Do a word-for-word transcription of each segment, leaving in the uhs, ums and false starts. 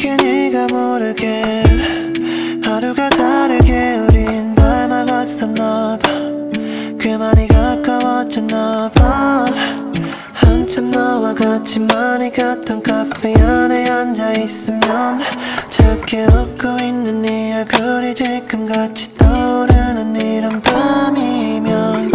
이렇게 네가 모르게 하루가 다르게 우린 닮아갔었나 봐. 꽤 많이 가까워졌나 봐. 한참 너와 같이 많이 갔던 카페 안에 앉아있으면 작게 웃고 있는 네 얼굴이 지금같이 떠오르는 이런 밤이면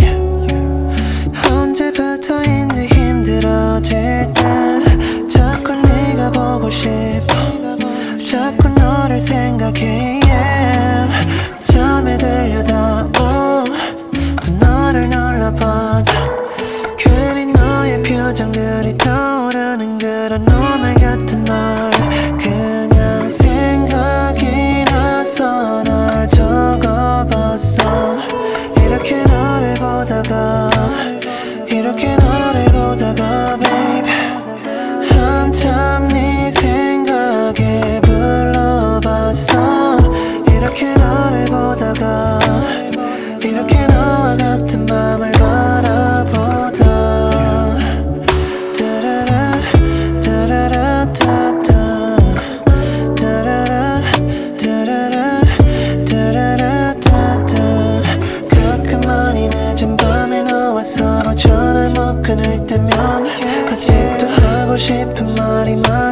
언제부터인지 힘들어질 때 자꾸 네가 보고 싶어. 자꾸 너를 생각해 yeah. 잠에 들려다 어. 또 너를 눌러봐. 괜히 너의 표정들이 떠오르는 그런 오늘 같은 날 그냥 생각이 나서 널 적어봤어. 이렇게 너를 보다가 이렇게 너를 보다가 babe 한참 네 생각에 불러봤어. 이렇게 너를 보다가 이렇게 너와 같은 밤을 바라보다 따라라 따라라 따따 따라라 따라라 따라라 따따 가끔 많이 늦은 밤에 너와 서로 전화를 못 끊을 때면 아직도 하고 싶은 말이 많아.